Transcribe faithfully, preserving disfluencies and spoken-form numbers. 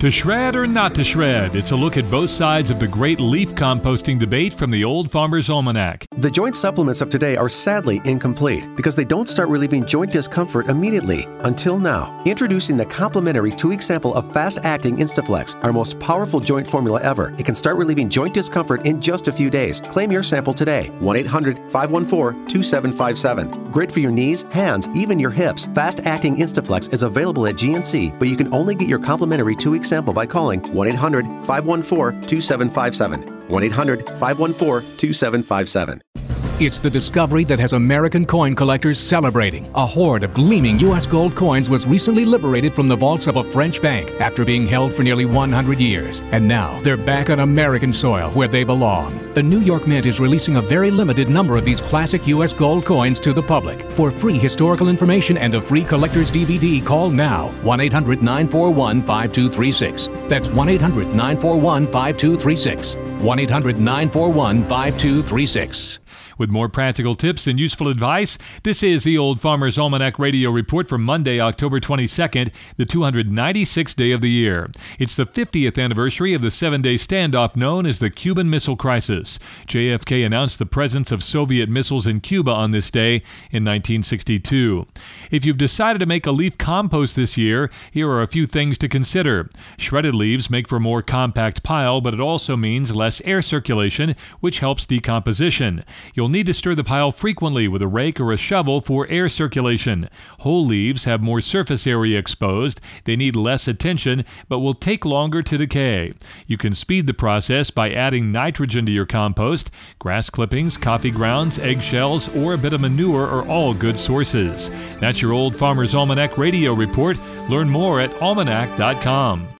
To shred or not to shred, it's a look at both sides of the great leaf composting debate from the Old Farmer's Almanac. The joint supplements of today are sadly incomplete because they don't start relieving joint discomfort immediately. Until now. Introducing the complimentary two-week sample of fast-acting Instaflex, our most powerful joint formula ever. It can start relieving joint discomfort in just a few days. Claim your sample today. one eight hundred five one four two seven five seven. Great for your knees, hands, even your hips. Fast-acting Instaflex is available at G N C, but you can only get your complimentary two-week sample by calling one eight hundred five one four two seven five seven. one eight hundred five one four two seven five seven. It's the discovery that has American coin collectors celebrating. A hoard of gleaming U S gold coins was recently liberated from the vaults of a French bank after being held for nearly one hundred years. And now they're back on American soil where they belong. The New York Mint is releasing a very limited number of these classic U S gold coins to the public. For free historical information and a free collector's D V D, call now one eight hundred nine four one five two three six. That's one eight hundred nine four one five two three six. one eight hundred nine four one five two three six. With more practical tips and useful advice, this is the Old Farmer's Almanac Radio Report for Monday, October twenty-second, the two hundred ninety-sixth day of the year. It's the fiftieth anniversary of the seven-day standoff known as the Cuban Missile Crisis. J F K announced the presence of Soviet missiles in Cuba on this day in nineteen sixty-two. If you've decided to make a leaf compost this year, here are a few things to consider. Shredded leaves make for a more compact pile, but it also means less air circulation, which helps decomposition. You'll need to stir the pile frequently with a rake or a shovel for air circulation. Whole leaves have more surface area exposed. They need less attention, but will take longer to decay. You can speed the process by adding nitrogen to your compost. Grass clippings, coffee grounds, eggshells, or a bit of manure are all good sources. That's your Old Farmer's Almanac Radio Report. Learn more at almanac dot com.